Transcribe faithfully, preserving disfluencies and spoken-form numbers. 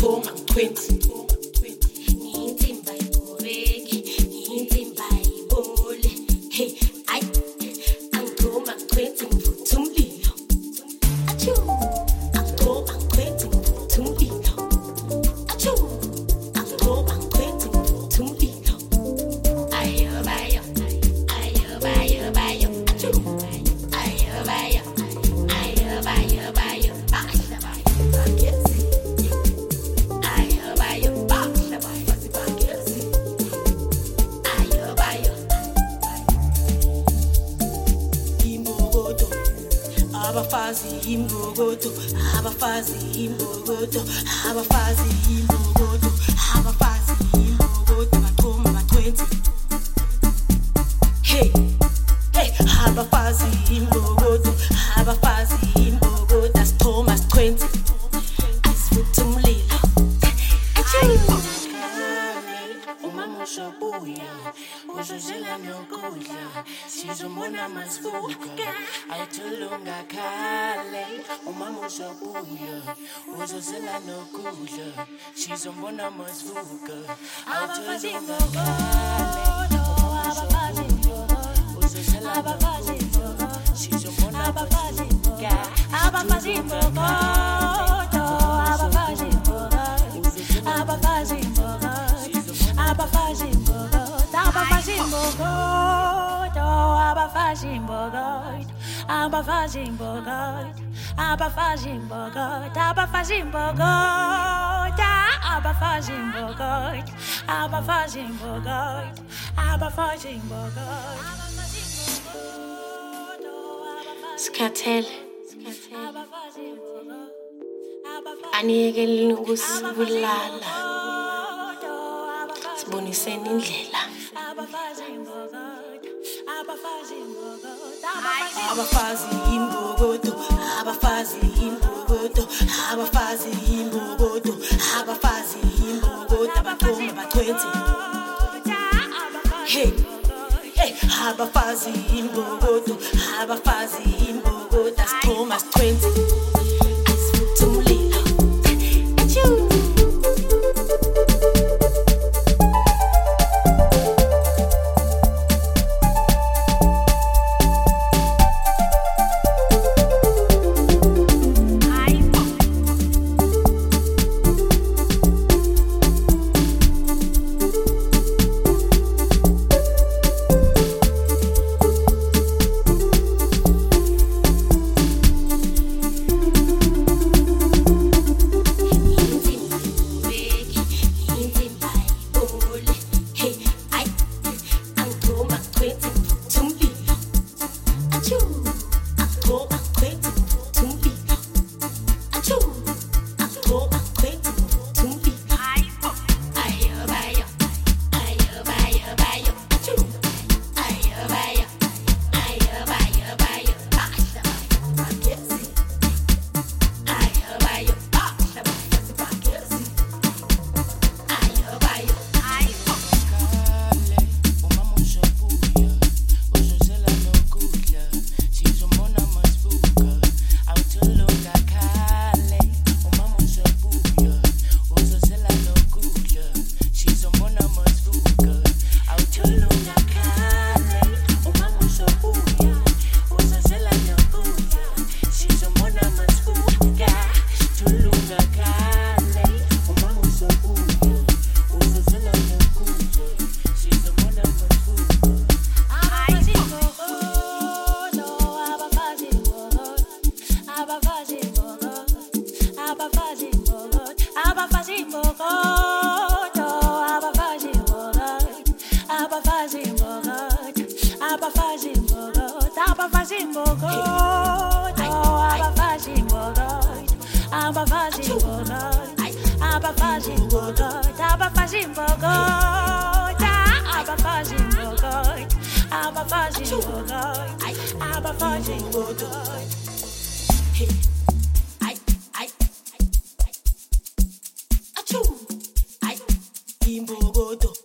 angithoma ngitwenty ngiyinsimba iboreki ngiyinsimba ibole hey ay angithoma ngitwenty ngivutha umlilo achu angithoma ngitwenty ngivutha umlilo achu angithoma ngitwenty ngivutha umlilo ayo bayo ayo bayo bayo achu ayo bayo ayo bayo bayo bahla bayo bagezi ayo bayo bahla bayo bagezi ayo bayo imbogodo abafazi imbogodo abafazi imbogodo abafazi imbogodo abafazi imbogodo bathoma ba-twenty hey hey abafazi imbogodo abafazi imbogodo asithoma si-twenty asivutha umlilo Umama ushabuya, uzozela nokudla, sizombona masivuka, awuthulunga khale. Umama ushabuya, uzozela nokudla, sizombona masivuka, awuthulunga khale. Abafazi imbogodo, uzozela nokudla, sizombona masivuka, abafazi imbogodo abafazi imbogodo abafazi imbogodo abafazi imbogodo abafazi imbogodo abafazi imbogodo abafazi imbogodo abafazi imbogodo abafazi imbogodo abafazi imbogodo abafazi imbogodo abafazi imbogodo sikhathele aniyekeleni ukusibulala siboniseni indlela abafazi imbogodo abafazi imbogodo abafazi imbogodo abafazi imbogodo abathoma ba-twenty hey hey abafazi imbogodo abafazi imbogodo asithoma si-twenty asivutha umlilo achoo hey ay ay achoo ay imbogodo